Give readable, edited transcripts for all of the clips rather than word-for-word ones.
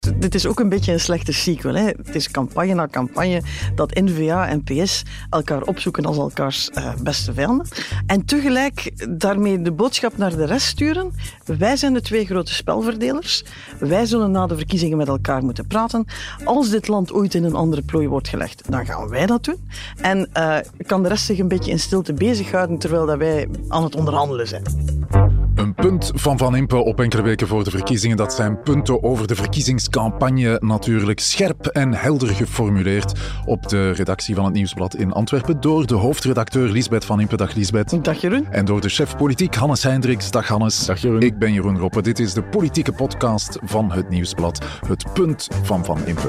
dit is ook een beetje een slechte sequel. Hè. Het is campagne na campagne dat N-VA en PS elkaar opzoeken als elkaars beste vijanden. En tegelijk daarmee de boodschap naar de rest sturen. Wij zijn de twee grote spelverdelers. Wij zullen na de verkiezingen met elkaar moeten praten. Als dit land ooit in een andere plooi wordt gelegd, dan gaan wij dat doen. En kan de rest zich een beetje in stilte bezighouden terwijl dat wij aan het onderhandelen zijn. Een punt van Van Impe op enkele weken voor de verkiezingen. Dat zijn punten over de verkiezingscampagne natuurlijk scherp en helder geformuleerd op de redactie van het Nieuwsblad in Antwerpen door de hoofdredacteur Liesbeth Van Impe. Dag Liesbeth. Dag Jeroen. En door de chef politiek Hannes Hendricks. Dag Hannes. Dag Jeroen. Ik ben Jeroen Roppe. Dit is de politieke podcast van het Nieuwsblad. Het punt van Van Impe.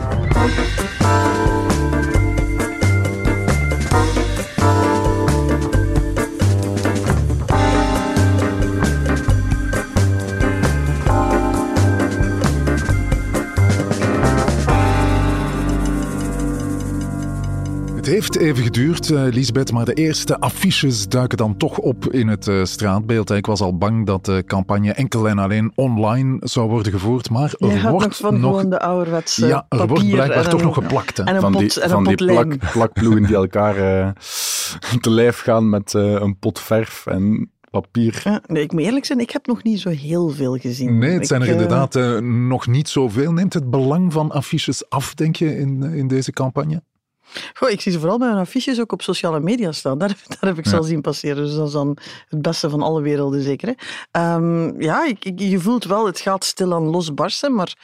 Het heeft even geduurd, Liesbeth, maar de eerste affiches duiken dan toch op in het straatbeeld. Ik was al bang dat de campagne enkel en alleen online zou worden gevoerd, maar er wordt nog gewoon de ouderwetse ja, er wordt blijkbaar toch nog geplakt. En een pot lijm. Plakploegen die elkaar te lijf gaan met een pot verf en papier. Ja, nee, ik moet eerlijk zijn, ik heb nog niet zo heel veel gezien. Nee, het zijn er inderdaad nog niet zoveel. Neemt het belang van affiches af, denk je, in deze campagne? Goh, ik zie ze vooral bij hun affiches ook op sociale media staan. Daar heb ik ze al zien passeren. Dus dat is dan het beste van alle werelden, zeker. Hè? Je voelt wel, het gaat stilaan losbarsten, maar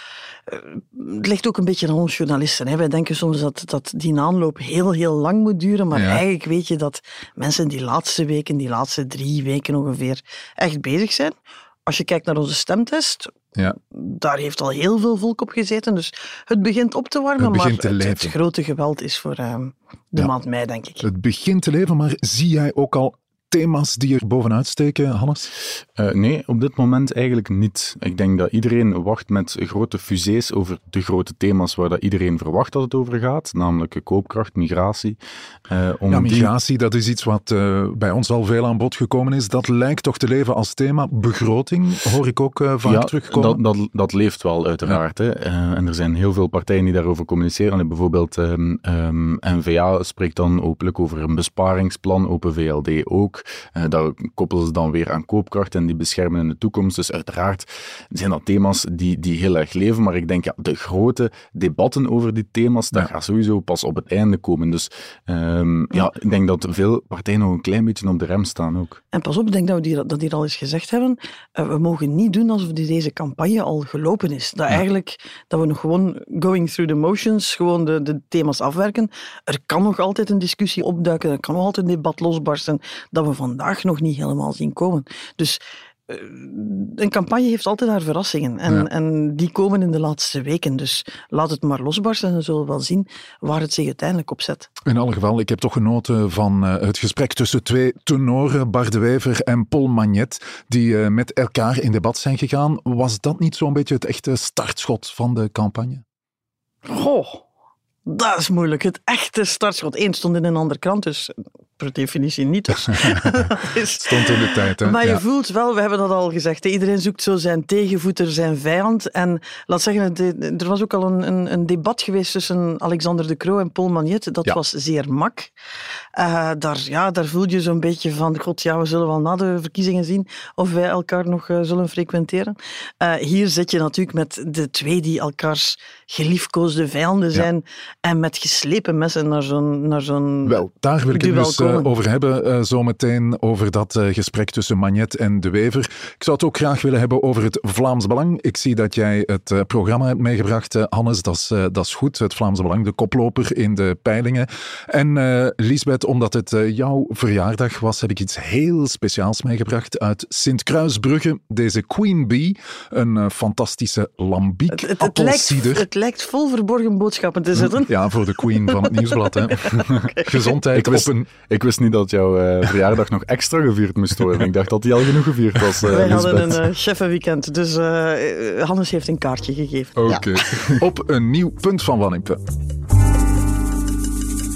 het ligt ook een beetje aan ons journalisten. Hè. Wij denken soms dat die aanloop heel, heel lang moet duren, maar eigenlijk weet je dat mensen die laatste weken, die laatste 3 weken ongeveer, echt bezig zijn. Als je kijkt naar onze stemtest, daar heeft al heel veel volk op gezeten. Dus het begint op te warmen, maar het grote geweld is voor de maand mei, denk ik. Het begint te leven, maar zie jij ook al thema's die er bovenuit steken, Hannes? Nee, op dit moment eigenlijk niet. Ik denk dat iedereen wacht met grote fusées over de grote thema's waar dat iedereen verwacht dat het over gaat, namelijk koopkracht, migratie. Migratie, dat is iets wat bij ons al veel aan bod gekomen is. Dat lijkt toch te leven als thema. Begroting, hoor ik ook vaak terugkomen. Dat leeft wel, uiteraard. Ja. Hè. En er zijn heel veel partijen die daarover communiceren. En bijvoorbeeld N-VA spreekt dan openlijk over een besparingsplan, Open VLD ook. Dat koppelen ze dan weer aan koopkracht en die beschermen in de toekomst. Dus uiteraard zijn dat thema's die heel erg leven. Maar ik denk, de grote debatten over die thema's, dat gaat sowieso pas op het einde komen. Dus ik denk dat veel partijen nog een klein beetje op de rem staan ook. En pas op, ik denk dat we dat hier al eens gezegd hebben. We mogen niet doen alsof deze campagne al gelopen is. Dat we nog gewoon going through the motions, gewoon de thema's afwerken. Er kan nog altijd een discussie opduiken, er kan nog altijd een debat losbarsten dat we vandaag nog niet helemaal zien komen. Dus een campagne heeft altijd haar verrassingen. En die komen in de laatste weken. Dus laat het maar losbarsten en dan zullen we wel zien waar het zich uiteindelijk op zet. In alle geval, ik heb toch genoten van het gesprek tussen 2 tenoren, Bart de Wever en Paul Magnet, die met elkaar in debat zijn gegaan. Was dat niet zo'n beetje het echte startschot van de campagne? Goh, dat is moeilijk. Het echte startschot. 1 stond in een andere krant, dus per definitie niet. Dus. Stond in de tijd. Hè? Maar je voelt wel, we hebben dat al gezegd, iedereen zoekt zo zijn tegenvoeter, zijn vijand. En laat zeggen, er was ook al een debat geweest tussen Alexander De Croo en Paul Magnet. Dat was zeer mak. Daar voel je zo'n beetje van, we zullen wel na de verkiezingen zien of wij elkaar nog zullen frequenteren. Hier zit je natuurlijk met de 2 die elkaars geliefkoosde vijanden zijn en met geslepen messen naar zo'n Wel, daar wil ik het dus over hebben, zometeen over dat gesprek tussen Magnet en De Wever. Ik zou het ook graag willen hebben over het Vlaams Belang. Ik zie dat jij het programma hebt meegebracht, Hannes, dat is goed. Het Vlaams Belang, de koploper in de peilingen. En Liesbeth, omdat het jouw verjaardag was, heb ik iets heel speciaals meegebracht uit Sint-Kruisbrugge. Deze Queen Bee, een fantastische lambiek appelsieder. Het lijkt vol verborgen boodschappen te zitten. Ja, voor de Queen van het Nieuwsblad. Hè. Gezondheid Ik wist niet dat jouw verjaardag nog extra gevierd moest worden. Ik dacht dat die al genoeg gevierd was. Wij hadden een chefenweekend, dus Hannes heeft een kaartje gegeven. Oké. Op een nieuw punt van Van Impe.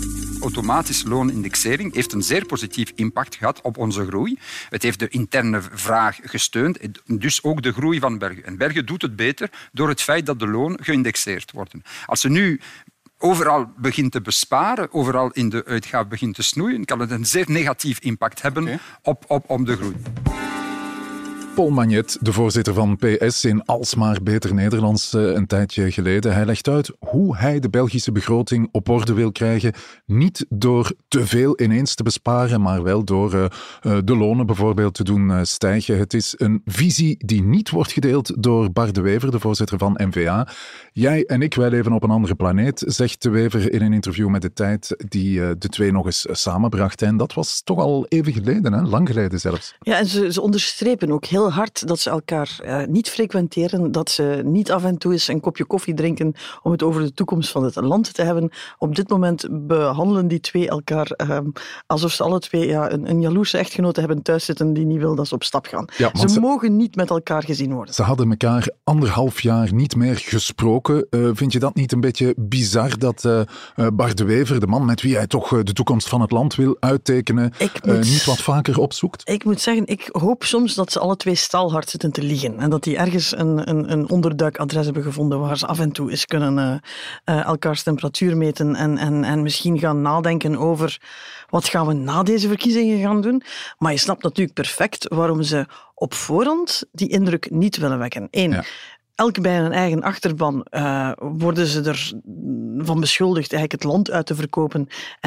automatische loonindexering heeft een zeer positief impact gehad op onze groei. Het heeft de interne vraag gesteund, dus ook de groei van België. En België doet het beter door het feit dat de loon geïndexeerd worden. Als ze nu overal begint te besparen, overal in de uitgaven begint te snoeien, kan het een zeer negatief impact hebben op de groei. Paul Magnet, de voorzitter van PS in Alsmaar Beter Nederlands een tijdje geleden. Hij legt uit hoe hij de Belgische begroting op orde wil krijgen. Niet door te veel ineens te besparen, maar wel door de lonen bijvoorbeeld te doen stijgen. Het is een visie die niet wordt gedeeld door Bart De Wever, de voorzitter van N-VA. Jij en ik, wij leven op een andere planeet, zegt De Wever in een interview met De Tijd, die de twee nog eens samenbracht. En dat was toch al even geleden, hè? Lang geleden zelfs. Ja, en ze onderstrepen ook heel hard dat ze elkaar niet frequenteren, dat ze niet af en toe eens een kopje koffie drinken om het over de toekomst van het land te hebben. Op dit moment behandelen die twee elkaar alsof ze alle twee een jaloerse echtgenote hebben thuiszitten die niet wil dat ze op stap gaan. Ja, ze mogen niet met elkaar gezien worden. Ze hadden elkaar 1,5 jaar niet meer gesproken. Vind je dat niet een beetje bizar dat Bart De Wever, de man met wie hij toch de toekomst van het land wil uittekenen, niet wat vaker opzoekt? Ik moet zeggen, ik hoop soms dat ze alle twee staalhard zitten te liegen. En dat die ergens een onderduikadres hebben gevonden waar ze af en toe eens kunnen elkaars temperatuur meten en misschien gaan nadenken over wat gaan we na deze verkiezingen gaan doen. Maar je snapt natuurlijk perfect waarom ze op voorhand die indruk niet willen wekken. Elk bij een eigen achterban worden ze ervan beschuldigd eigenlijk het land uit te verkopen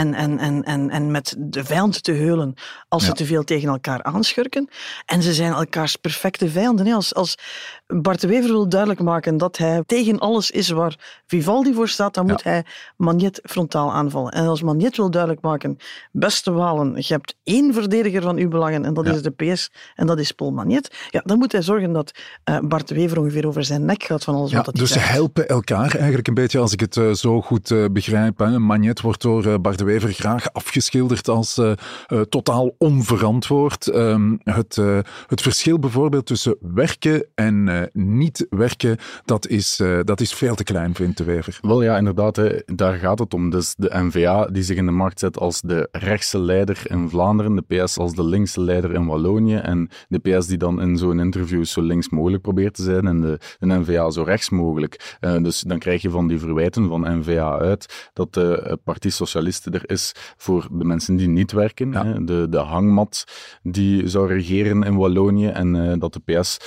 en met de vijand te heulen als ze te veel tegen elkaar aanschurken. En ze zijn elkaars perfecte vijanden. Als Bart De Wever wil duidelijk maken dat hij tegen alles is waar Vivaldi voor staat, dan moet hij Magnet frontaal aanvallen. En als Magnet wil duidelijk maken, beste Walen, je hebt 1 verdediger van uw belangen en dat is de PS en dat is Paul Magnet, dan moet hij zorgen dat Bart De Wever ongeveer over zijn nek gaat van alles wat dat dus ze helpen elkaar eigenlijk een beetje, als ik het zo goed begrijp. Magnet wordt door Bart De Wever graag afgeschilderd als totaal onverantwoord. Het verschil bijvoorbeeld tussen werken en niet werken, dat is veel te klein, vindt De Wever. Wel ja, inderdaad, daar gaat het om. Dus de N-VA die zich in de markt zet als de rechtse leider in Vlaanderen, de PS als de linkse leider in Wallonië en de PS die dan in zo'n interview zo links mogelijk probeert te zijn en de N-VA zo rechts mogelijk. Dus dan krijg je van die verwijten van N-VA uit dat de Partie Socialiste er is voor de mensen die niet werken. Ja. De hangmat die zou regeren in Wallonië en dat de PS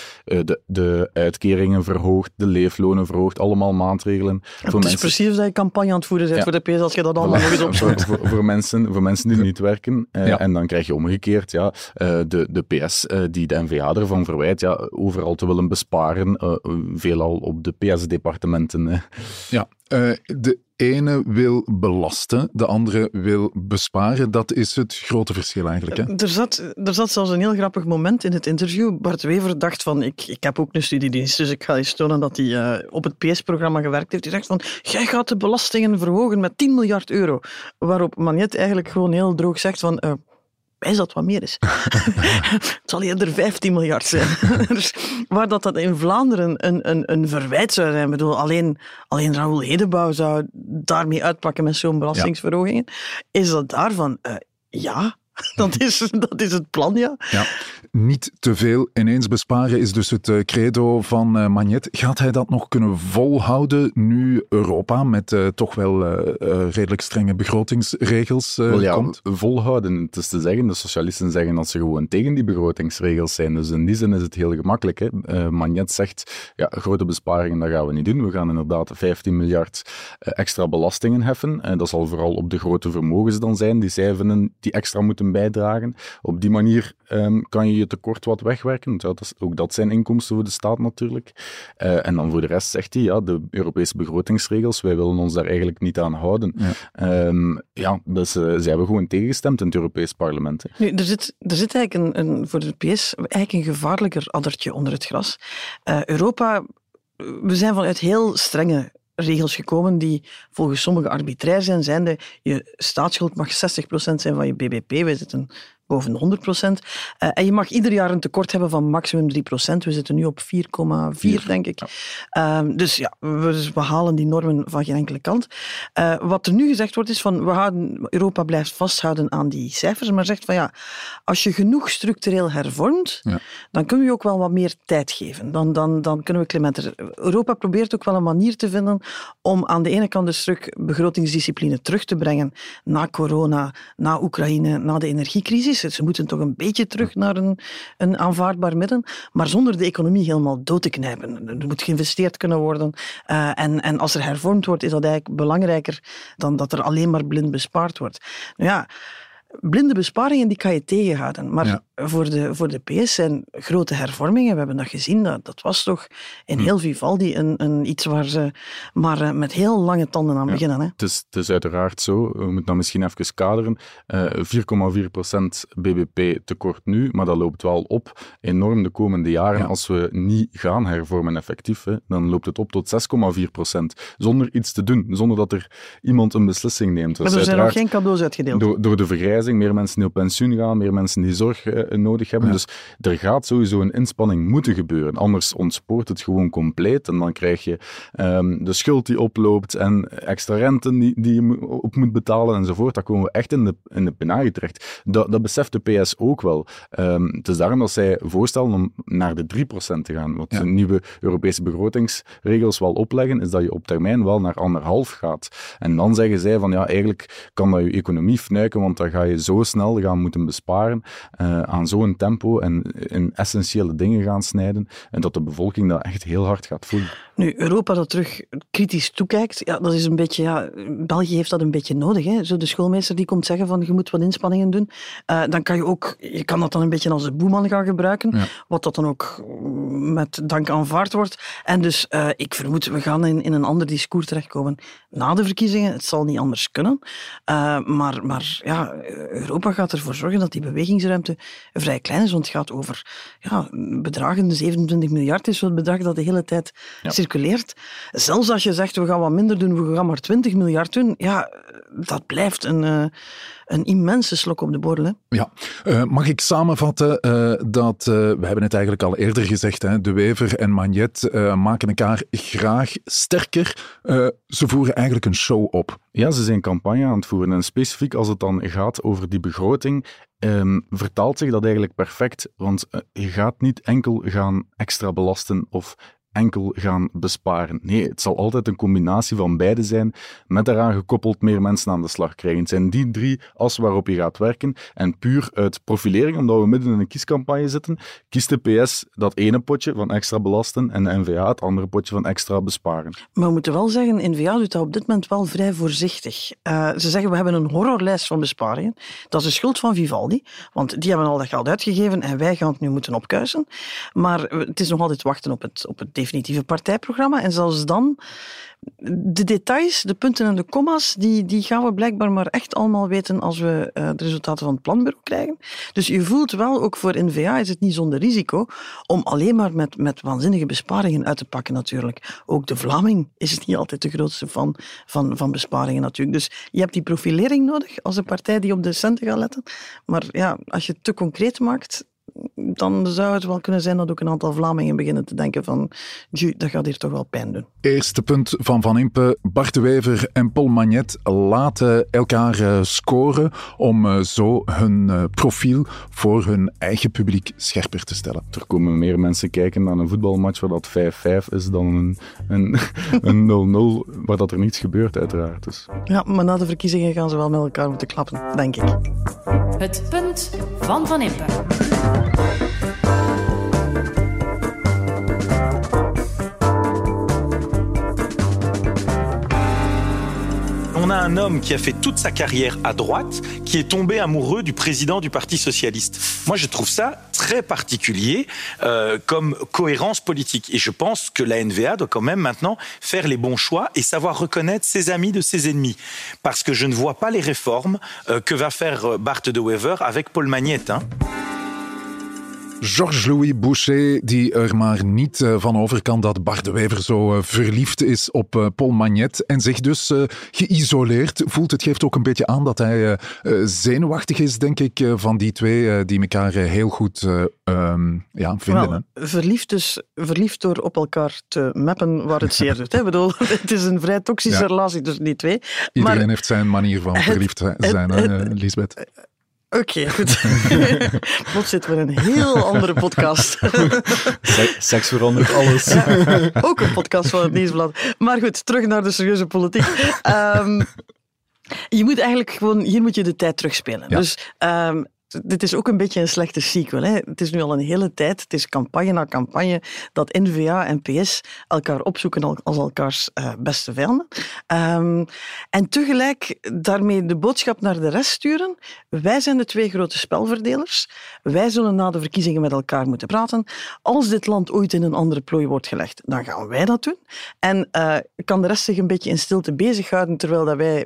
de uitkeringen verhoogt, de leeflonen verhoogt, allemaal maatregelen. Het is precies dat je campagne aan het voeren bent voor de PS als je dat allemaal nog eens opzoekt. Voor mensen die niet werken. En dan krijg je omgekeerd de PS die de N-VA ervan verwijt overal te willen besparen, veelal op de PS-departementen. Ja, de ene wil belasten, de andere wil besparen. Dat is het grote verschil eigenlijk. Hè? Er zat zelfs een heel grappig moment in het interview. Bart Wever dacht van, ik heb ook een studiedienst, dus ik ga eens tonen dat hij op het PS-programma gewerkt heeft. Hij dacht van, jij gaat de belastingen verhogen met 10 miljard euro. Waarop Magnet eigenlijk gewoon heel droog zegt van, wijs dat wat meer is. Het zal eerder 15 miljard zijn. Dus waar dat in Vlaanderen een verwijt zou zijn. Ik bedoel, alleen Raoul Hedebouw zou daarmee uitpakken met zo'n belastingsverhogingen. Is dat daarvan? Dat is het plan, ja. Niet te veel ineens besparen is dus het credo van Magnet. Gaat hij dat nog kunnen volhouden nu Europa met toch wel redelijk strenge begrotingsregels komt? Volhouden. Het is te zeggen, de socialisten zeggen dat ze gewoon tegen die begrotingsregels zijn. Dus in die zin is het heel gemakkelijk. Hè? Magnet zegt, grote besparingen, dat gaan we niet doen. We gaan inderdaad 15 miljard extra belastingen heffen. Dat zal vooral op de grote vermogens dan zijn, die zij vinden die extra moeten bijdragen. Op die manier kan je je tekort wat wegwerken. Ook dat zijn inkomsten voor de staat natuurlijk. En dan voor de rest zegt hij, de Europese begrotingsregels, wij willen ons daar eigenlijk niet aan houden. Dus zij hebben gewoon tegengestemd in het Europees parlement. Hè. Nu, er zit eigenlijk voor de PS eigenlijk een gevaarlijker addertje onder het gras. Europa, we zijn vanuit heel strenge regels gekomen die volgens sommigen arbitrair zijn, zijnde je staatsschuld mag 60% zijn van je bbp. Wij zitten boven de 100%. En je mag ieder jaar een tekort hebben van maximum 3%. We zitten nu op 4,4, denk ik. Dus ja, we halen die normen van geen enkele kant. Wat er nu gezegd wordt is van, Europa blijft vasthouden aan die cijfers, maar zegt van ja, als je genoeg structureel hervormt, dan kunnen we ook wel wat meer tijd geven. Dan kunnen we clementer. Europa probeert ook wel een manier te vinden om aan de ene kant een stuk begrotingsdiscipline terug te brengen na corona, na Oekraïne, na de energiecrisis. Ze moeten toch een beetje terug naar een aanvaardbaar midden, maar zonder de economie helemaal dood te knijpen. Er moet geïnvesteerd kunnen worden. En als er hervormd wordt, is dat eigenlijk belangrijker dan dat er alleen maar blind bespaard wordt. Nou ja, blinde besparingen die kan je tegenhouden. Maar voor de PS zijn grote hervormingen, we hebben dat gezien, dat was toch in heel Vivaldi iets waar ze maar met heel lange tanden aan beginnen. Hè? Het is uiteraard zo, we moeten dat misschien even kaderen, 4,4% bbp tekort nu, maar dat loopt wel op enorm de komende jaren. Als we niet gaan hervormen effectief, dan loopt het op tot 6,4%, zonder iets te doen, zonder dat er iemand een beslissing neemt. Maar er zijn nog geen cadeaus uitgedeeld. Door de vergrijzing, meer mensen die op pensioen gaan, meer mensen die zorg nodig hebben. Dus er gaat sowieso een inspanning moeten gebeuren. Anders ontspoort het gewoon compleet en dan krijg je de schuld die oploopt en extra renten die je op moet betalen enzovoort. Dan komen we echt in de penarie terecht. Dat beseft de PS ook wel. Het is daarom dat zij voorstellen om naar de 3% te gaan. Wat de nieuwe Europese begrotingsregels wel opleggen, is dat je op termijn wel naar 1,5 gaat. En dan zeggen zij van ja, eigenlijk kan dat je economie fnuiken, want dan ga je zo snel gaan moeten besparen aan zo'n tempo en in essentiële dingen gaan snijden en dat de bevolking dat echt heel hard gaat voelen. Nu, Europa dat terug kritisch toekijkt, dat is een beetje, België heeft dat een beetje nodig. Hè? Zo de schoolmeester die komt zeggen van je moet wat inspanningen doen, dan kan je kan dat dan een beetje als een boeman gaan gebruiken, wat dat dan ook met dank aanvaard wordt. En dus ik vermoed, we gaan in een ander discours terechtkomen na de verkiezingen. Het zal niet anders kunnen. Maar Europa gaat ervoor zorgen dat die bewegingsruimte vrij klein is, want het gaat over bedragen. 27 miljard is het bedrag dat de hele tijd circuleert. Zelfs als je zegt, we gaan wat minder doen, we gaan maar 20 miljard doen, dat blijft een immense slok op de borrel. Hè? Ja. Mag ik samenvatten dat, we hebben het eigenlijk al eerder gezegd, hè, De Wever en Magnet maken elkaar graag sterker. Ze voeren eigenlijk een show op. Ja, ze zijn campagne aan het voeren. En specifiek als het dan gaat over die begroting, vertaalt zich dat eigenlijk perfect. Want je gaat niet enkel gaan extra belasten of enkel gaan besparen. Nee, het zal altijd een combinatie van beide zijn, met daaraan gekoppeld meer mensen aan de slag krijgen. Het zijn die 3 assen waarop je gaat werken. En puur uit profilering, omdat we midden in een kiescampagne zitten, kiest de PS dat ene potje van extra belasten en de N-VA het andere potje van extra besparen. Maar we moeten wel zeggen, N-VA doet dat op dit moment wel vrij voorzichtig. Ze zeggen, we hebben een horrorlijst van besparingen. Dat is de schuld van Vivaldi, want die hebben al dat geld uitgegeven en wij gaan het nu moeten opkuisen. Maar het is nog altijd wachten op het definitieve partijprogramma. En zelfs dan, de details, de punten en de comma's, die gaan we blijkbaar maar echt allemaal weten als we de resultaten van het planbureau krijgen. Dus je voelt wel, ook voor N-VA is het niet zonder risico, om alleen maar met waanzinnige besparingen uit te pakken natuurlijk. Ook de Vlaming is niet altijd de grootste van besparingen natuurlijk. Dus je hebt die profilering nodig als een partij die op de centen gaat letten. Maar ja, als je het te concreet maakt, dan zou het wel kunnen zijn dat ook een aantal Vlamingen beginnen te denken van, dat gaat hier toch wel pijn doen. Eerste punt van Van Impe. Bart De Wever en Paul Magnet laten elkaar scoren om zo hun profiel voor hun eigen publiek scherper te stellen. Er komen meer mensen kijken naar een voetbalmatch waar dat 5-5 is dan een 0-0 waar dat er niets gebeurt uiteraard. Dus. Ja, maar na de verkiezingen gaan ze wel met elkaar moeten klappen, denk ik. Het punt van Van Impe. On a un homme qui a fait toute sa carrière à droite, qui est tombé amoureux du président du Parti socialiste. Moi, je trouve ça très particulier comme cohérence politique. Et je pense que la N-VA doit quand même maintenant faire les bons choix et savoir reconnaître ses amis de ses ennemis. Parce que je ne vois pas les réformes que va faire Bart De Wever avec Paul Magnet. Georges-Louis Bouchet, die er maar niet van over kan dat Bart de Wever zo verliefd is op Paul Magnet en zich dus geïsoleerd voelt. Het geeft ook een beetje aan dat hij zenuwachtig is, denk ik, van die twee die elkaar heel goed vinden. Wel, verliefd door op elkaar te mappen waar het zeer doet. Ik bedoel, het is een vrij toxische relatie tussen die twee. Iedereen heeft zijn manier van verliefd zijn, Lisbeth. Oké, goed. Plots zitten we in een heel andere podcast. Seks verandert alles. Ja, ook een podcast van het Nieuwsblad. Maar goed, terug naar de serieuze politiek. Je moet eigenlijk gewoon... Hier moet je de tijd terugspelen. Ja. Dus... dit is ook een beetje een slechte sequel. Hè. Het is nu al een hele tijd, het is campagne na campagne, dat N-VA en PS elkaar opzoeken als elkaars beste vijanden. En tegelijk daarmee de boodschap naar de rest sturen. Wij zijn de twee grote spelverdelers. Wij zullen na de verkiezingen met elkaar moeten praten. Als dit land ooit in een andere plooi wordt gelegd, dan gaan wij dat doen. En kan de rest zich een beetje in stilte bezighouden, terwijl dat wij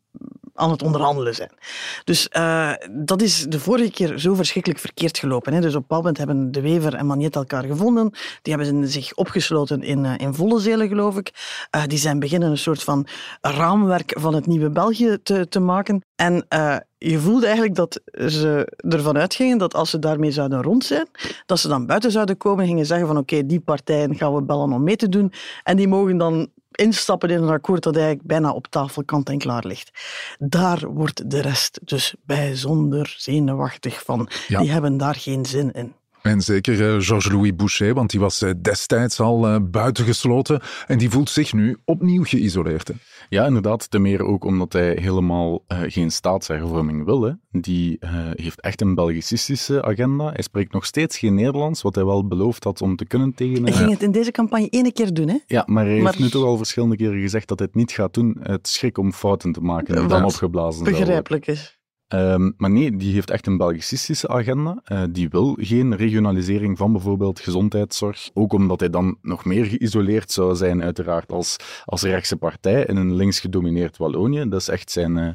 aan het onderhandelen zijn. Dus dat is de vorige keer zo verschrikkelijk verkeerd gelopen. Hè. Dus op een bepaald moment hebben De Wever en Magnet elkaar gevonden. Die hebben zich opgesloten in Vollezelen, geloof ik. Die zijn beginnen een soort van raamwerk van het nieuwe België te maken. En je voelde eigenlijk dat ze ervan uitgingen dat als ze daarmee zouden rond zijn, dat ze dan buiten zouden komen en gingen zeggen van oké, die partijen gaan we bellen om mee te doen. En die mogen dan instappen in een akkoord dat eigenlijk bijna op tafel kant en klaar ligt. Daar wordt de rest dus bijzonder zenuwachtig van. Ja. Die hebben daar geen zin in. En zeker Georges-Louis Bouchet, want die was destijds al buitengesloten en die voelt zich nu opnieuw geïsoleerd. Hè? Ja, inderdaad. Ten meer ook omdat hij helemaal geen staatshervorming wil. Hè. Die heeft echt een Belgicistische agenda. Hij spreekt nog steeds geen Nederlands, wat hij wel beloofd had om te kunnen tegen... Hij ging het in deze campagne 1 keer doen, hè? Ja, maar hij heeft nu toch al verschillende keren gezegd dat hij het niet gaat doen. Het schrik om fouten te maken die dan opgeblazen zijn. Begrijpelijk is. Maar nee, die heeft echt een Belgicistische agenda. Die wil geen regionalisering van bijvoorbeeld gezondheidszorg. Ook omdat hij dan nog meer geïsoleerd zou zijn, uiteraard, als rechtse partij in een links gedomineerd Wallonië. Dat is echt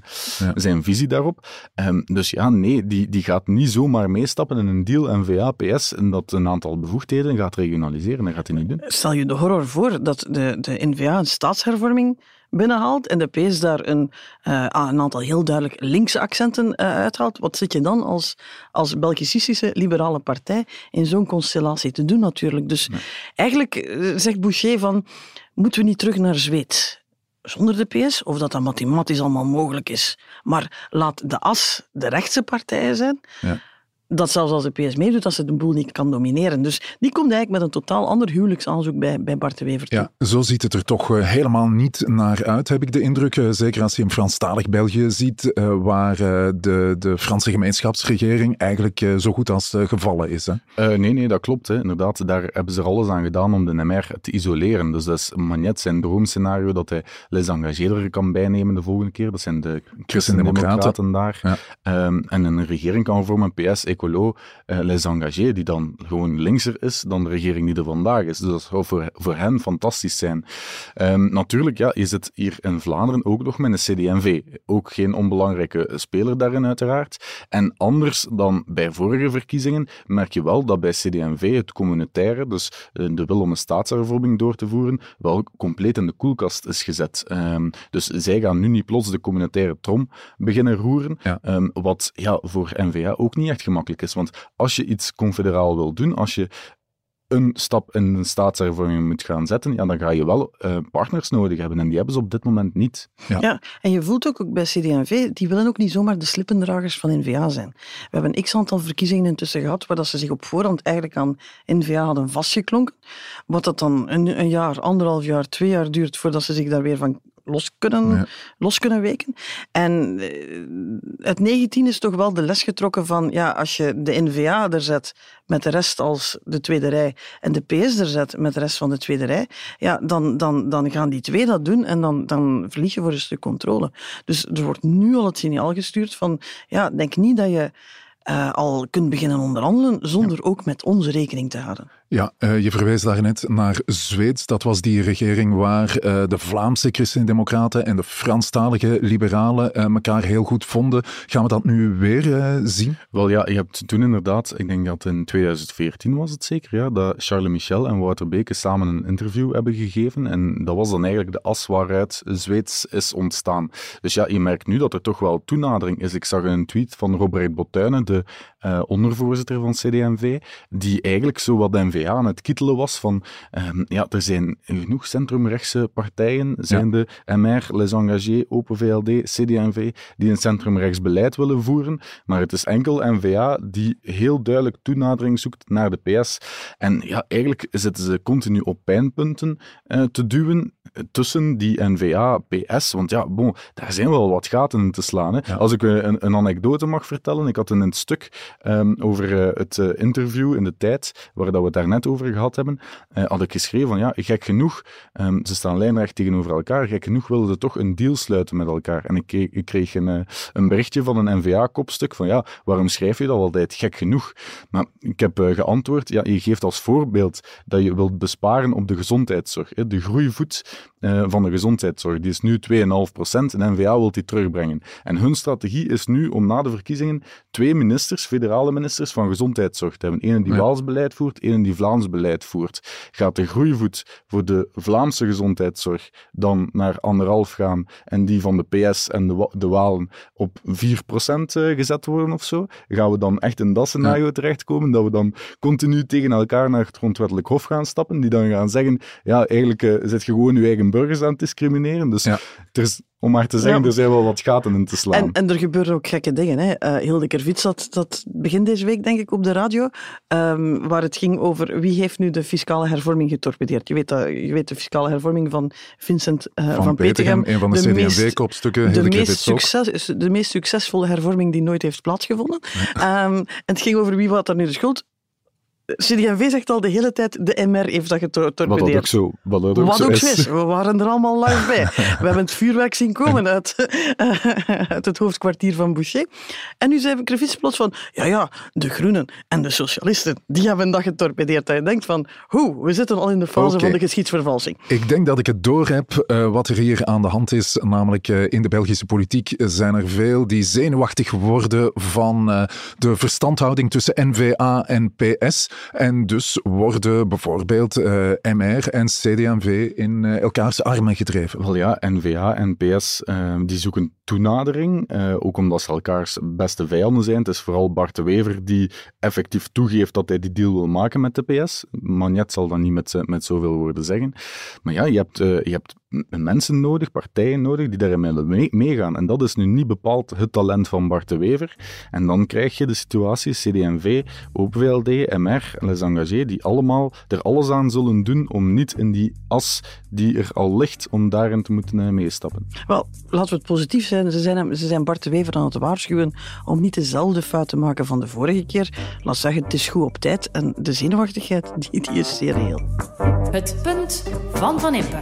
zijn visie daarop. Dus ja, nee, die gaat niet zomaar meestappen in een deal N-VA-PS en dat een aantal bevoegdheden gaat regionaliseren. Dat gaat hij niet doen. Stel je de horror voor dat de N-VA een staatshervorming binnenhaalt en de PS daar een aantal heel duidelijk linkse accenten uithaalt. Wat zit je dan als Belgicistische liberale partij in zo'n constellatie te doen natuurlijk? Dus eigenlijk zegt Bouchet van, moeten we niet terug naar Zweed zonder de PS, of dat mathematisch allemaal mogelijk is. Maar laat de as de rechtse partijen zijn. Ja. Dat zelfs als de PS meedoet, dat ze de boel niet kan domineren. Dus die komt eigenlijk met een totaal ander huwelijksaanzoek bij Bart de Wever toe. Ja, zo ziet het er toch helemaal niet naar uit, heb ik de indruk. Zeker als je in Franstalig België ziet, waar de Franse gemeenschapsregering eigenlijk zo goed als gevallen is. Hè? Nee, dat klopt. Hè. Inderdaad, daar hebben ze er alles aan gedaan om de NMR te isoleren. Dus dat is Magnet zijn droomscenario, dat hij Les Engagés kan bijnemen de volgende keer. Dat zijn de Christen-Democraten daar. Ja. En een regering kan vormen, PS, Ecolo, Les Engagés, die dan gewoon linkser is dan de regering die er vandaag is. Dus dat zou voor hen fantastisch zijn. Natuurlijk, ja, je zit hier in Vlaanderen ook nog met een CD&V. Ook geen onbelangrijke speler daarin, uiteraard. En anders dan bij vorige verkiezingen merk je wel dat bij CD&V het communautaire, dus de wil om een staatshervorming door te voeren, wel compleet in de koelkast is gezet. Dus zij gaan nu niet plots de communautaire trom beginnen roeren, wat voor N-VA ook niet echt gemakkelijk is. Want als je iets confederaal wil doen, als je een stap in een staatshervorming moet gaan zetten, dan ga je wel partners nodig hebben. En die hebben ze op dit moment niet. Ja, en je voelt ook bij CD&V, die willen ook niet zomaar de slippendragers van N-VA zijn. We hebben een x-aantal verkiezingen intussen gehad, waar dat ze zich op voorhand eigenlijk aan N-VA hadden vastgeklonken. Wat dat dan een jaar, 1,5 jaar, 2 jaar duurt, voordat ze zich daar weer van los kunnen weken. En uit 19 is toch wel de les getrokken van, als je de N-VA er zet met de rest als de tweede rij en de PS er zet met de rest van de tweede rij, dan gaan die twee dat doen en dan verlies je voor een stuk controle. Dus er wordt nu al het signaal gestuurd van, denk niet dat je al kunt beginnen onderhandelen zonder ook met ons rekening te houden. Ja, je verwees daarnet naar Zweeds. Dat was die regering waar de Vlaamse Christen-Democraten en de Franstalige liberalen elkaar heel goed vonden. Gaan we dat nu weer zien? Wel ja, je hebt toen inderdaad, ik denk dat in 2014 was het zeker, ja, dat Charles Michel en Wouter Beke samen een interview hebben gegeven. En dat was dan eigenlijk de as waaruit Zweeds is ontstaan. Dus ja, je merkt nu dat er toch wel toenadering is. Ik zag een tweet van Robert Bottuinen, de ondervoorzitter van CD&V, die eigenlijk zo wat N-VA aan het kittelen was van er zijn genoeg centrumrechtse partijen, zijn de MR, Les Engagés, Open VLD, CD&V, die een centrumrechts beleid willen voeren, maar het is enkel N-VA die heel duidelijk toenadering zoekt naar de PS. En ja, eigenlijk zitten ze continu op pijnpunten te duwen tussen die N-VA-PS, want ja, daar zijn wel wat gaten in te slaan. Hè. Ja. Als ik een anekdote mag vertellen, ik had in een stuk over het interview in de tijd, waar dat we het daarnet over gehad hebben, had ik geschreven van ja, gek genoeg, ze staan lijnrecht tegenover elkaar, gek genoeg wilden ze toch een deal sluiten met elkaar. En ik kreeg een berichtje van een N-VA-kopstuk van ja, waarom schrijf je dat altijd? Gek genoeg. Maar ik heb geantwoord, ja, je geeft als voorbeeld dat je wilt besparen op de gezondheidszorg. Hè. De groeivoet van de gezondheidszorg, die is nu 2,5% en N-VA wil die terugbrengen. En hun strategie is nu om na de verkiezingen 2 ministers, federale ministers van gezondheidszorg te hebben. Ene die Waals beleid voert, ene die Vlaams beleid voert. Gaat de groeivoet voor de Vlaamse gezondheidszorg dan naar 1,5 gaan en die van de PS en de Walen op 4% gezet worden of zo? Gaan we dan echt in dat scenario terechtkomen, dat we dan continu tegen elkaar naar het grondwettelijk hof gaan stappen, die dan gaan zeggen, ja, eigenlijk zit je gewoon je eigen burgers aan het discrimineren. Dus er is, om maar te zeggen, er zijn wel wat gaten in te slaan. En er gebeuren ook gekke dingen. Hè. Hilde Kervits had dat begin deze week, denk ik, op de radio, waar het ging over wie heeft nu de fiscale hervorming getorpedeerd. Je weet de fiscale hervorming van Vincent van Petegem. Een van de CD&V-kopstukken. De meest succesvolle hervorming die nooit heeft plaatsgevonden. En het ging over wie had daar nu de schuld. CD&V zegt al de hele tijd, de MR heeft dat getorpedeerd. Wat ook zo is. We waren er allemaal live bij. We hebben het vuurwerk zien komen uit het hoofdkwartier van Boucher. En nu zei Kervits plots van, de Groenen en de Socialisten, die hebben dat getorpedeerd. En je denkt van, we zitten al in de fase van de geschiedsvervalsing. Ik denk dat ik het doorheb wat er hier aan de hand is. Namelijk in de Belgische politiek zijn er veel die zenuwachtig worden van de verstandhouding tussen N-VA en PS. En dus worden bijvoorbeeld MR en CD&V in elkaars armen gedreven. Wel ja, N-VA en PS die zoeken toenadering, ook omdat ze elkaars beste vijanden zijn. Het is vooral Bart de Wever die effectief toegeeft dat hij die deal wil maken met de PS. Magnet zal dat niet met zoveel woorden zeggen. Maar ja, je hebt mensen nodig, partijen nodig, die daarin meegaan. En dat is nu niet bepaald het talent van Bart de Wever. En dan krijg je de situatie CD&V, Open VLD, MR, Les Engagés, die allemaal er alles aan zullen doen om niet in die as die er al ligt, om daarin te moeten meestappen. Wel, laten we het positief zijn. Ze zijn Bart de Wever aan het waarschuwen om niet dezelfde fout te maken van de vorige keer. Laat zeggen, het is goed op tijd. En de zenuwachtigheid, die is zeer reëel. Het punt van Van Impe.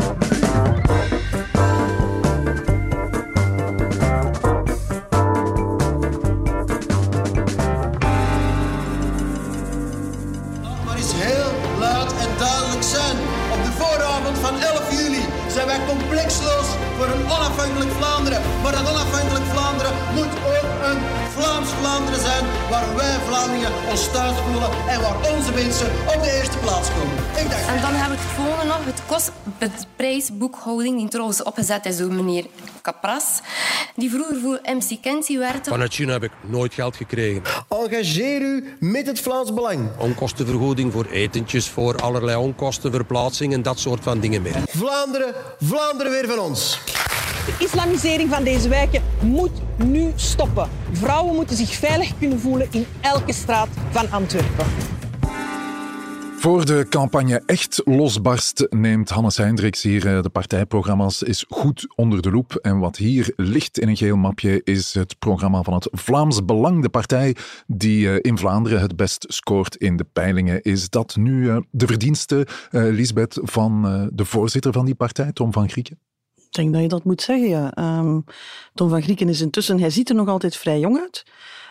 Maar eens heel luid en duidelijk zijn. Op de vooravond van 11 juli zijn wij complexloos voor een onafhankelijk Vlaanderen. Maar dat onafhankelijk Vlaanderen moet ook een Vlaams Vlaanderen zijn, waar wij Vlamingen ons thuis voelen en waar onze mensen op de eerste plaats komen. En dan heb ik gewoon nog het prijsboekhouding die trouwens opgezet is door meneer Capras, die vroeger voor MC Kenzie werkte. Vanuit China heb ik nooit geld gekregen. Engageer u met het Vlaams Belang. Onkostenvergoeding voor etentjes, voor allerlei onkosten, verplaatsing en dat soort van dingen meer. Vlaanderen weer van ons. De islamisering van deze wijken moet nu stoppen. Vrouwen moeten zich veilig kunnen voelen in elke straat van Antwerpen. Voor de campagne echt losbarst neemt Hannes Hendricks hier de partijprogramma's is goed onder de loep. En wat hier ligt in een geel mapje is het programma van het Vlaams Belang, de partij die in Vlaanderen het best scoort in de peilingen. Is dat nu de verdienste, Lisbeth, van de voorzitter van die partij, Tom van Grieken? Ik denk dat je dat moet zeggen, ja. Tom van Grieken is intussen, hij ziet er nog altijd vrij jong uit.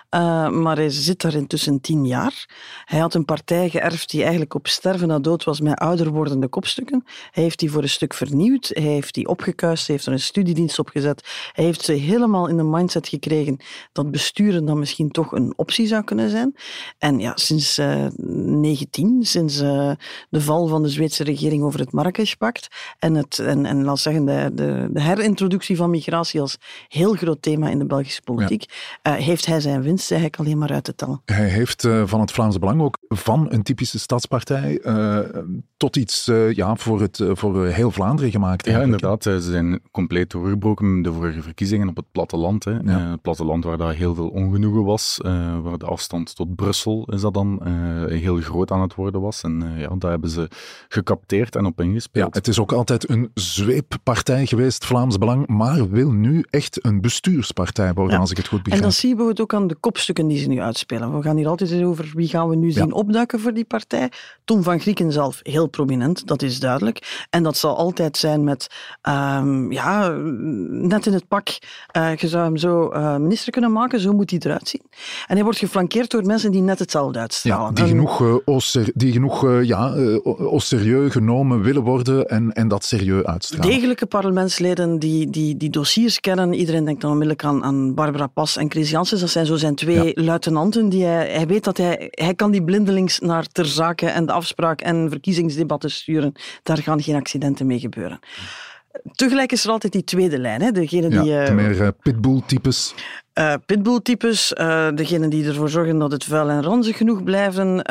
maar hij zit daar intussen 10 jaar. Hij had een partij geërfd die eigenlijk op sterven na dood was met ouder wordende kopstukken. Hij heeft die voor een stuk vernieuwd, hij heeft die opgekuist, hij heeft er een studiedienst op gezet. Hij heeft ze helemaal in de mindset gekregen dat besturen dan misschien toch een optie zou kunnen zijn. En ja, sinds 2019, sinds de val van de Zweedse regering over het Marrakesh-pact en laat zeggen de herintroductie van migratie als heel groot thema in de Belgische politiek, heeft hij zijn winst eigenlijk alleen maar uit te tellen. Hij heeft van het Vlaams Belang ook van een typische stadspartij tot iets voor heel Vlaanderen gemaakt. Ja, inderdaad. Ze zijn compleet doorgebroken de vorige verkiezingen op het platteland. Hè. Het platteland waar daar heel veel ongenoegen was, waar de afstand tot Brussel is dat dan heel groot aan het worden was. En daar hebben ze gecapteerd en op ingespeeld. Ja, het is ook altijd een zweeppartij geweest, Vlaams Belang, maar wil nu echt een bestuurspartij worden, als ik het goed begrijp. En dat zie je bijvoorbeeld ook aan de kopstukken die ze nu uitspelen. We gaan hier altijd eens over wie gaan we nu zien opduiken voor die partij. Tom van Grieken zelf, heel prominent, dat is duidelijk. En dat zal altijd zijn met, net in het pak, je zou hem zo minister kunnen maken, zo moet hij eruit zien. En hij wordt geflankeerd door mensen die net hetzelfde uitstralen. Ja, die genoeg au serieus genomen willen worden en dat serieus uitstralen. Degelijke parlementsleden die dossiers kennen. Iedereen denkt dan onmiddellijk aan Barbara Pas en Chris Janssens. Dat zijn zo zijn twee luitenanten. Die hij weet dat hij kan die blindelings naar ter zake en de afspraak en verkiezingsdebatten sturen. Daar gaan geen accidenten mee gebeuren. Tegelijk is er altijd die tweede lijn. Hè? Degene die, de meer pitbull-types. Pitbull-types, degenen die ervoor zorgen dat het vuil en ranzig genoeg blijven.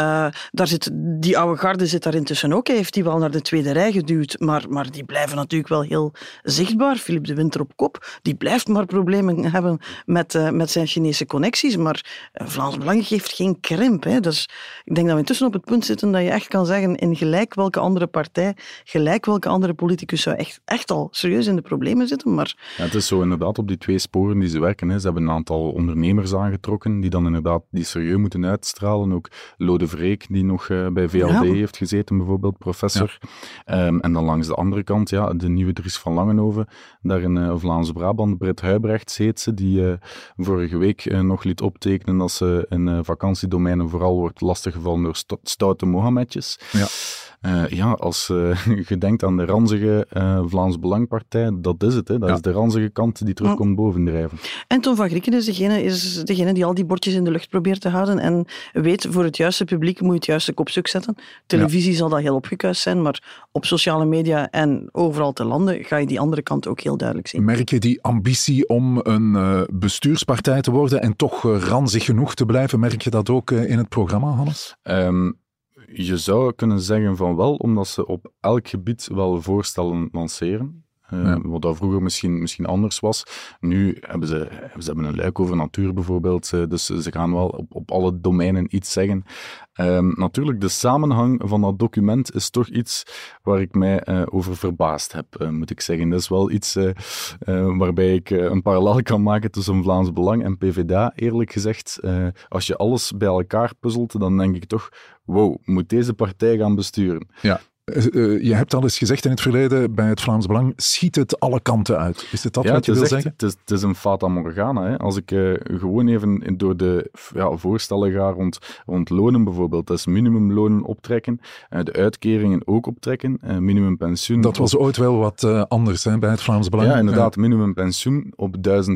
Die oude garde zit daar intussen ook. Hij heeft die wel naar de tweede rij geduwd, maar die blijven natuurlijk wel heel zichtbaar. Philippe de Winter op kop, die blijft maar problemen hebben met zijn Chinese connecties. Maar Vlaams Belang geeft geen krimp. Hè. Dus ik denk dat we intussen op het punt zitten dat je echt kan zeggen, in gelijk welke andere partij, gelijk welke andere politicus zou echt al serieus in de problemen zitten. Maar... Ja, het is zo inderdaad op die twee sporen die ze werken. Hè. Ze hebben een aantal ondernemers aangetrokken die dan inderdaad die serieus moeten uitstralen. Ook Lode Vreek, die nog bij VLD heeft gezeten, bijvoorbeeld, professor. Ja. En dan langs de andere kant, de nieuwe Dries van Langenhoven, daar in Vlaams-Brabant, Britt Huibrechts heet ze, die vorige week nog liet optekenen dat ze in vakantiedomeinen vooral wordt lastiggevallen door stoute Mohammedjes. Ja. Als je denkt aan de ranzige Vlaams Belangpartij, dat is het. Hè. Dat is de ranzige kant die terugkomt bovendrijven. En Tom van Grieken is degene die al die bordjes in de lucht probeert te houden en weet, voor het juiste publiek moet je het juiste kopstuk zetten. Televisie zal dat heel opgekuist zijn, maar op sociale media en overal te landen ga je die andere kant ook heel duidelijk zien. Merk je die ambitie om een bestuurspartij te worden en toch ranzig genoeg te blijven? Merk je dat ook in het programma, Hannes? Je zou kunnen zeggen van wel, omdat ze op elk gebied wel voorstellen lanceren. Wat dat vroeger misschien anders was. Nu hebben ze een luik over natuur bijvoorbeeld, dus ze gaan wel op alle domeinen iets zeggen. Natuurlijk, de samenhang van dat document is toch iets waar ik mij over verbaasd heb, moet ik zeggen. Dat is wel iets waarbij ik een parallel kan maken tussen Vlaams Belang en PvdA, eerlijk gezegd. Als je alles bij elkaar puzzelt, dan denk ik toch, wow, moet deze partij gaan besturen? Ja. Je hebt al eens gezegd in het verleden, bij het Vlaams Belang, schiet het alle kanten uit. Is het dat wat je wil zeggen? Het is een fata morgana. Hè. Als ik gewoon even door de voorstellen ga rond lonen bijvoorbeeld, dat is minimumlonen optrekken, de uitkeringen ook optrekken, minimumpensioen... Dat was ooit wel wat anders bij het Vlaams Belang. Ja, inderdaad, minimumpensioen op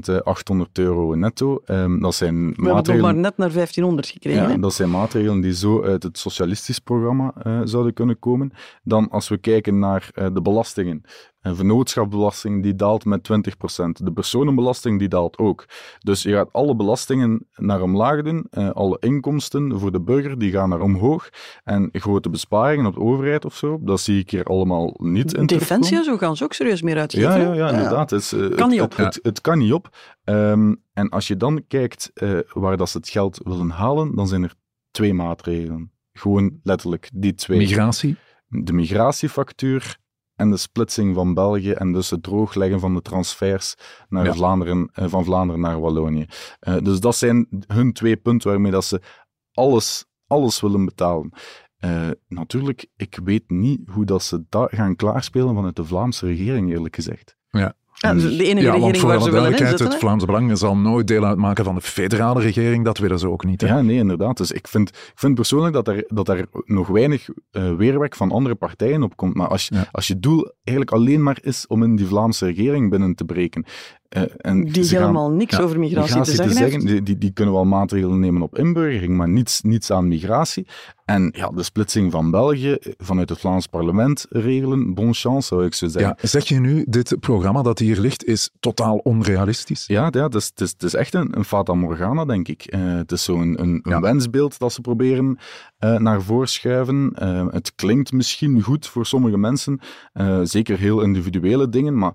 €1.800 netto. Dat zijn maatregelen... We hebben nog maar net naar 1.500 gekregen. Ja, dat zijn maatregelen die zo uit het socialistisch programma zouden kunnen komen. Dan als we kijken naar de belastingen. Vennootschapsbelasting die daalt met 20%. De personenbelasting die daalt ook. Dus je gaat alle belastingen naar omlaag doen. Alle inkomsten voor de burger die gaan naar omhoog. En grote besparingen op de overheid of zo, dat zie ik hier allemaal niet in. Defensie en zo gaan ze ook serieus meer uitgeven. Ja, inderdaad. Kan niet op. Het kan niet op. En als je dan kijkt waar dat ze het geld willen halen, dan zijn er 2 maatregelen. Gewoon letterlijk die 2. Migratie? De migratiefactuur en de splitsing van België en dus het droogleggen van de transfers naar Vlaanderen, van Vlaanderen naar Wallonië. Dus dat zijn hun 2 punten waarmee dat ze alles willen betalen. Natuurlijk, ik weet niet hoe dat ze dat gaan klaarspelen vanuit de Vlaamse regering, eerlijk gezegd. Ja. Ja, dus de enige want regering voor waar alle ze willen duidelijkheid, inzetten. het Vlaams Belang zal nooit deel uitmaken van de federale regering. Dat willen ze ook niet. Hè? Ja, nee, inderdaad. Dus ik vind persoonlijk dat daar nog weinig weerwerk van andere partijen op komt. Maar als je doel eigenlijk alleen maar is om in die Vlaamse regering binnen te breken... die helemaal niks over migratie te zeggen heeft. Die kunnen wel maatregelen nemen op inburgering, maar niets aan migratie. En ja, de splitsing van België vanuit het Vlaams parlement regelen, bon chance, zou ik zo zeggen. Ja, zeg je nu, dit programma dat hier ligt, is totaal onrealistisch? Ja, het is echt een fata morgana, denk ik. Het is zo'n wensbeeld dat ze proberen naar voren schuiven. Het klinkt misschien goed voor sommige mensen, zeker heel individuele dingen, maar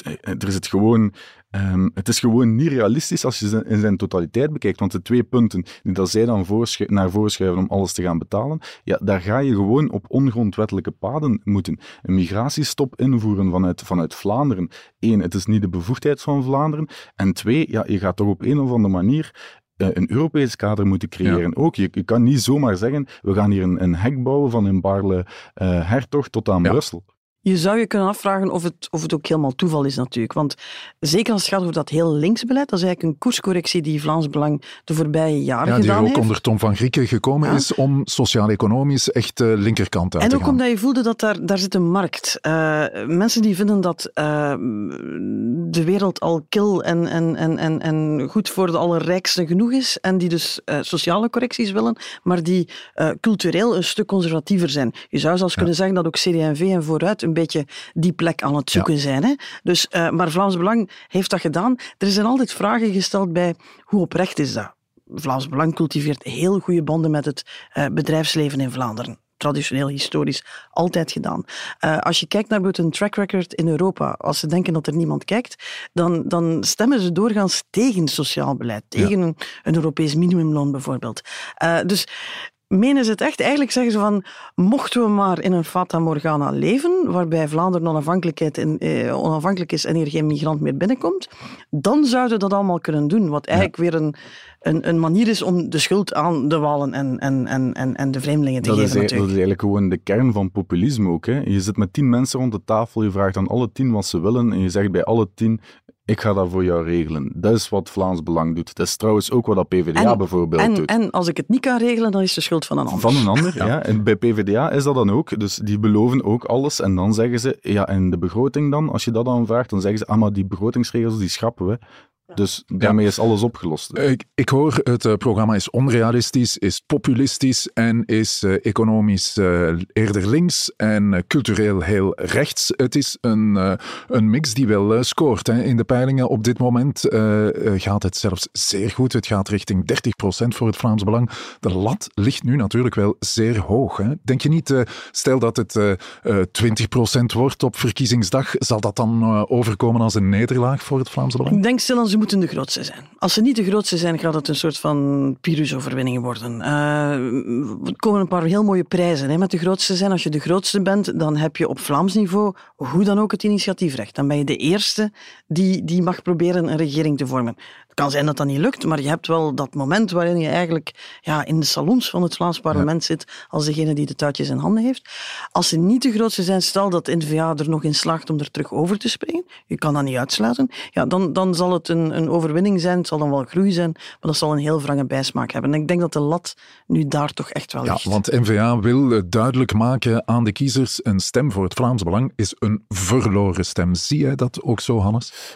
het is gewoon niet realistisch als je ze in zijn totaliteit bekijkt. Want de 2 punten die dat zij dan naar voren schuiven om alles te gaan betalen, ja, daar ga je gewoon op ongrondwettelijke paden moeten. Een migratiestop invoeren vanuit Vlaanderen. 1, het is niet de bevoegdheid van Vlaanderen. En 2, ja, je gaat toch op een of andere manier een Europees kader moeten creëren. Ja. Ook, je kan niet zomaar zeggen, we gaan hier een hek bouwen van in Baarle-Hertog tot aan Brussel. Je zou je kunnen afvragen of het ook helemaal toeval is natuurlijk. Want zeker als het gaat over dat heel linksbeleid, dat is eigenlijk een koerscorrectie die Vlaams Belang de voorbije jaren gedaan heeft. Die ook onder Tom van Grieken gekomen is om sociaal-economisch echt de linkerkant uit te gaan. En ook omdat je voelde dat daar zit een markt. Mensen die vinden dat de wereld al kil en goed voor de allerrijksten genoeg is en die dus sociale correcties willen, maar die cultureel een stuk conservatiever zijn. Je zou zelfs kunnen zeggen dat ook CD&V en Vooruit een beetje die plek aan het zoeken zijn. Hè? Dus, maar Vlaams Belang heeft dat gedaan. Er zijn altijd vragen gesteld bij hoe oprecht is dat? Vlaams Belang cultiveert heel goede banden met het bedrijfsleven in Vlaanderen. Traditioneel, historisch, altijd gedaan. Als je kijkt naar een track record in Europa, als ze denken dat er niemand kijkt, dan stemmen ze doorgaans tegen sociaal beleid, tegen een Europees minimumloon bijvoorbeeld. Dus menen ze het echt? Eigenlijk zeggen ze van, mochten we maar in een fata morgana leven, waarbij Vlaanderen onafhankelijk is en hier geen migrant meer binnenkomt, dan zouden we dat allemaal kunnen doen. Wat eigenlijk weer een manier is om de schuld aan de Walen en de vreemdelingen te geven. Dat is eigenlijk gewoon de kern van populisme ook. Hè. Je zit met 10 mensen rond de tafel, je vraagt aan alle 10 wat ze willen en je zegt bij alle 10... ik ga dat voor jou regelen. Dat is wat Vlaams Belang doet. Dat is trouwens ook wat dat PvdA bijvoorbeeld doet. En als ik het niet kan regelen, dan is de schuld van een ander. Van een ander, ja. En bij PvdA is dat dan ook. Dus die beloven ook alles. En dan zeggen ze, ja, en de begroting dan, als je dat dan vraagt, dan zeggen ze, maar die begrotingsregels, die schrappen we. Dus daarmee is alles opgelost. Ik hoor, het programma is onrealistisch, is populistisch en is economisch eerder links en cultureel heel rechts. Het is een mix die wel scoort. Hè. In de peilingen op dit moment gaat het zelfs zeer goed. Het gaat richting 30% voor het Vlaams Belang. De lat ligt nu natuurlijk wel zeer hoog. Hè. Denk je niet, stel dat het 20% wordt op verkiezingsdag, zal dat dan overkomen als een nederlaag voor het Vlaams Belang? Ik denk stil ze moeten de grootste zijn. Als ze niet de grootste zijn, gaat het een soort van Pyrrhusoverwinning worden. Er komen een paar heel mooie prijzen, hè, met de grootste zijn. Als je de grootste bent, dan heb je op Vlaams niveau hoe dan ook het initiatiefrecht. Dan ben je de eerste die mag proberen een regering te vormen. Het kan zijn dat dat niet lukt, maar je hebt wel dat moment waarin je eigenlijk in de salons van het Vlaams parlement zit als degene die de touwtjes in handen heeft. Als ze niet de grootste zijn, stel dat N-VA er nog in slaagt om er terug over te springen, je kan dat niet uitsluiten, dan zal het een overwinning zijn, het zal dan wel groei zijn, maar dat zal een heel wrange bijsmaak hebben. En ik denk dat de lat nu daar toch echt wel ligt. Ja, want N-VA wil duidelijk maken aan de kiezers, een stem voor het Vlaams Belang is een verloren stem. Zie jij dat ook zo, Hannes?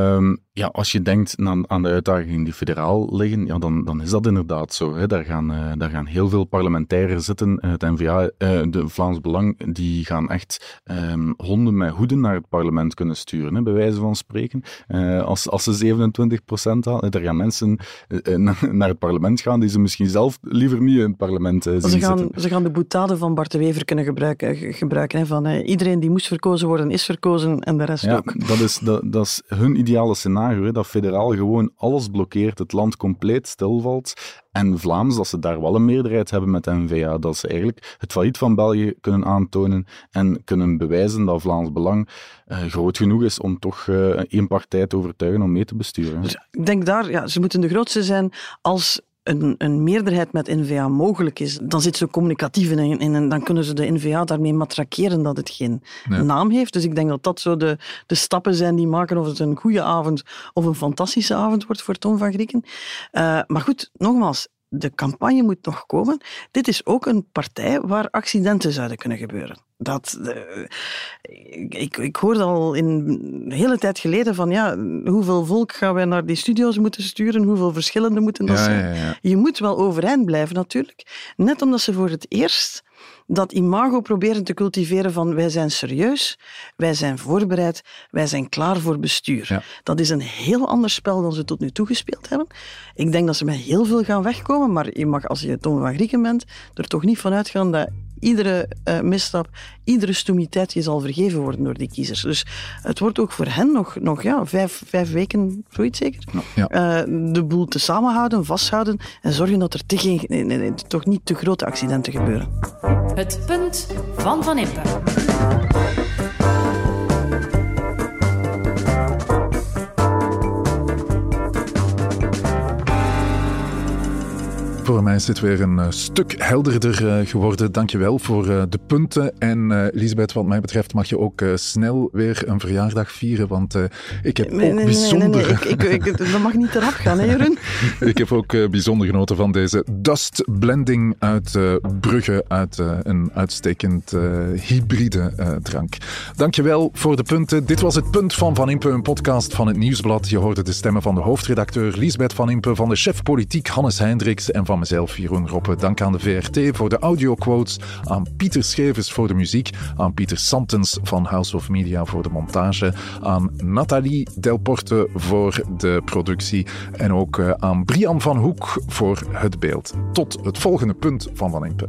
Als je denkt aan de uitdagingen die federaal liggen, dan is dat inderdaad zo. Hè. Daar gaan heel veel parlementairen zitten. Het N-VA, de Vlaams Belang, die gaan echt honden met hoeden naar het parlement kunnen sturen, hè, bij wijze van spreken. Als ze 27% halen, er gaan mensen naar het parlement gaan die ze misschien zelf liever niet in het parlement zien zitten. Ze gaan de boutade van Bart de Wever kunnen gebruiken hè, van iedereen die moest verkozen worden, is verkozen en de rest ook. Dat is hun ideale scenario, hè, dat federaal gewoon alles blokkeert, het land compleet stilvalt. En Vlaams, dat ze daar wel een meerderheid hebben met de N-VA, dat ze eigenlijk het failliet van België kunnen aantonen en kunnen bewijzen dat Vlaams Belang groot genoeg is om toch één partij te overtuigen om mee te besturen. Dus ik denk daar, ze moeten de grootste zijn als een meerderheid met N-VA mogelijk is, dan zit ze communicatief in en dan kunnen ze de N-VA daarmee matraqueren dat het geen naam heeft. Dus ik denk dat dat zo de stappen zijn die maken of het een goede avond of een fantastische avond wordt voor Tom van Grieken. Maar goed, nogmaals, de campagne moet nog komen. Dit is ook een partij waar accidenten zouden kunnen gebeuren. Ik hoorde al een hele tijd geleden van hoeveel volk gaan wij naar die studio's moeten sturen, hoeveel verschillende moeten dat zijn. Ja. Je moet wel overeind blijven natuurlijk. Net omdat ze voor het eerst dat imago proberen te cultiveren van wij zijn serieus, wij zijn voorbereid, wij zijn klaar voor bestuur. Ja. Dat is een heel ander spel dan ze tot nu toe gespeeld hebben. Ik denk dat ze met heel veel gaan wegkomen, maar je mag, als je Tom van Grieken bent, er toch niet van uitgaan dat iedere misstap, iedere stoemiteit je zal vergeven worden door die kiezers. Dus het wordt ook voor hen nog 5 weken, zoiets zeker, de boel te samenhouden, vasthouden en zorgen dat er toch niet te grote accidenten gebeuren. Het punt van Van Impe. Voor mij is dit weer een stuk helderder geworden. Dankjewel voor de punten. En Liesbeth, wat mij betreft mag je ook snel weer een verjaardag vieren, want ik heb ook bijzonder... Nee. Dat mag niet eraf gaan, hè Jeroen? Ik heb ook bijzonder genoten van deze Dust Blending uit Brugge, uit een uitstekend hybride drank. Dankjewel voor de punten. Dit was het Punt van Impe, een podcast van het Nieuwsblad. Je hoorde de stemmen van de hoofdredacteur Liesbeth Van Impe, van de chef politiek Hannes Hendricks en van mezelf, Jeroen Roppe. Dank aan de VRT voor de audioquotes, aan Pieter Schevers voor de muziek, aan Pieter Santens van House of Media voor de montage, aan Nathalie Delporte voor de productie en ook aan Brian van Hoek voor het beeld. Tot het volgende Punt van Impe.